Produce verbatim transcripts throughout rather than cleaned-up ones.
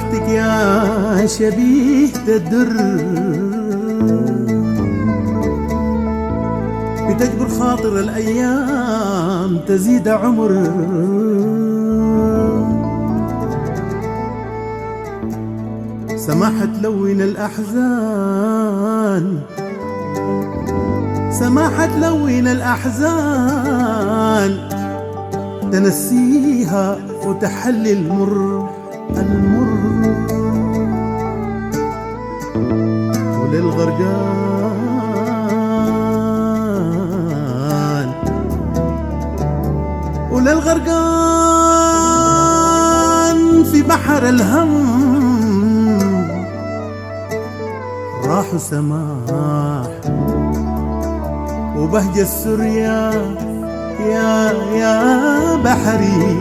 بختك يا شبيه الدر، بتجبر خاطر الأيام تزيد عمر. سماحة تلون الأحزان، سماحة تلون الأحزان، تنسيها وتحلي المر المر. وللغرقان وللغرقان في بحر الهم راحوا سماح وبهجة السريا يا يا بحري.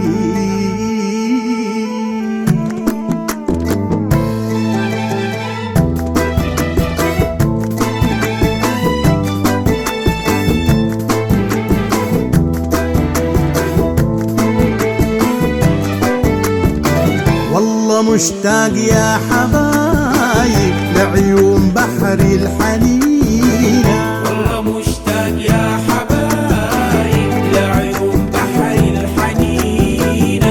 والله مشتاق يا حبايب لعيون بحري الحنينة، والله مشتاق يا حبايب لعيون بحري الحنينة.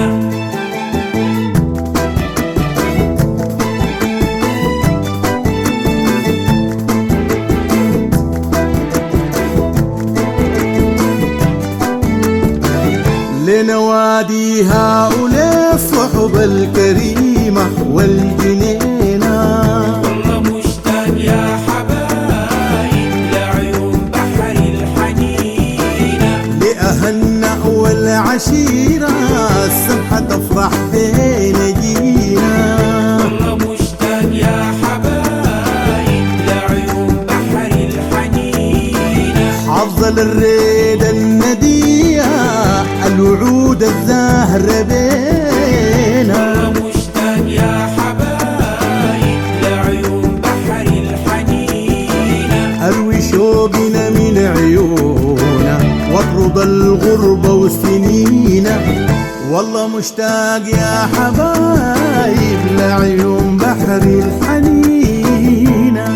لنواديها وللصحب الكريمة والجنينة. والله مشتاق يا حبايب لعيون بحري الحنينة، لأهلنا والعشيرة السمحة تفرح بين جينا. والله مشتاق يا حبايب لعيون بحري الحنينة. حظ للريد الندية الوعود الزاهرة بينا. والله مشتاق يا حبايب لعيون بحري الحنينة. أروي شوقنا من عيونا واطرد الغربة وسنينا. والله مشتاق يا حبايب لعيون بحري الحنينة.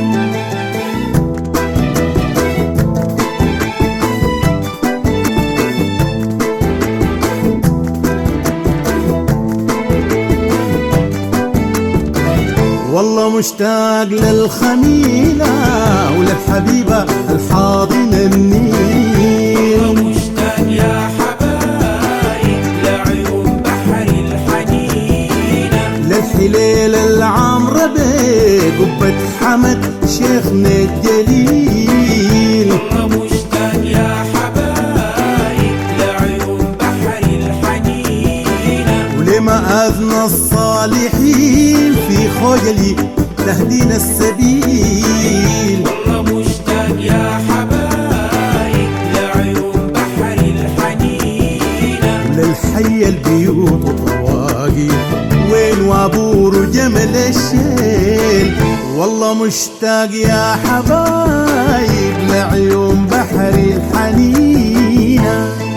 والله مشتاق للخميلة وللحبيبة الحاضنة النيل. والله مشتاق يا حبايب لعيون بحري الحنينة. للحليل العمرة بقبة حمد شيخنا الجليل. والله مشتاق يا حبايب لعيون بحري الحنينة. ولمآذن الصالحين في خجلي تهدينا السبيل. والله مشتاق يا حبايب لعيون بحري الحنينة. للحي البيوت وطواقي وين وابور وجمل الشيل. والله مشتاق يا حبايب لعيون بحري الحنينة.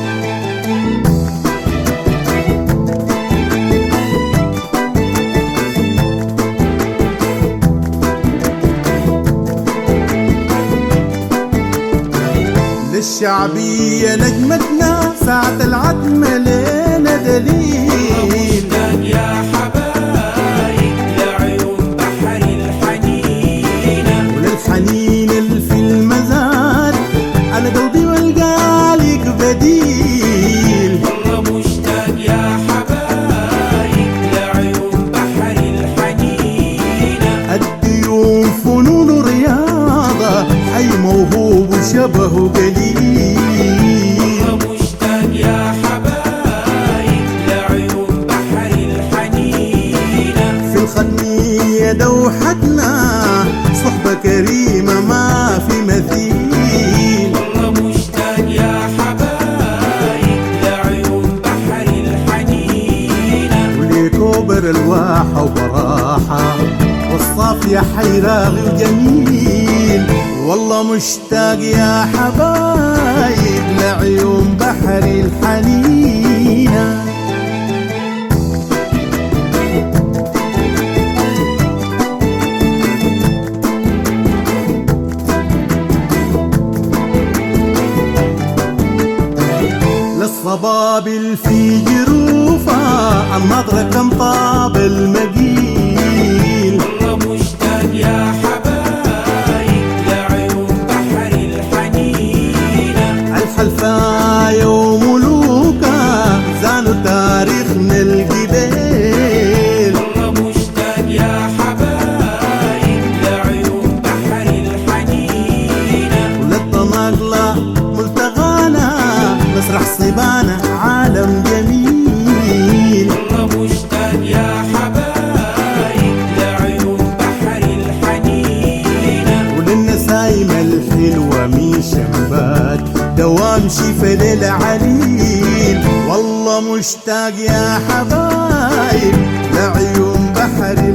للشعبية نجمتنا ساعة العتمة لنا دليل. مشتاق يا حبايب لعيون بحري الحنينة. وللحنين اللي في المزاد على قلبي والقالك بديل. والله مشتاق يا حبايب لعيون بحري الحنينة. الديون فنون ورياضة حي موهوب وشبهه قليل. والله مشتاق يا حبايب لعيون بحري الحنينة. في الخنية دوحتنا صحبة كريمة ما في مثيل. والله مشتاق يا حبايب لعيون بحري الحنينة. ولكوبر الواحة وبراحة والصافية حيراغي وجميل. والله مشتاق يا حبايب لعيون بحري الحنينة. في جروفها النظرة كم طاب المقيل. والله مشتاق يا حبايب لعيون بحر الحنينة. الحلفاية وملوكها زانوا تاريخنا القبيل. والله مشتاق يا حبايب لعيون بحر الحنينة. وللطناقلة ملتغانا مسرح صبانا عالم جميل. والله مشتاق يا حبايب لعيون بحر الحنينة. وللنسايم الحلوة من شباك دوام شفا للعليل. والله مشتاق يا حبايب لعيون بحر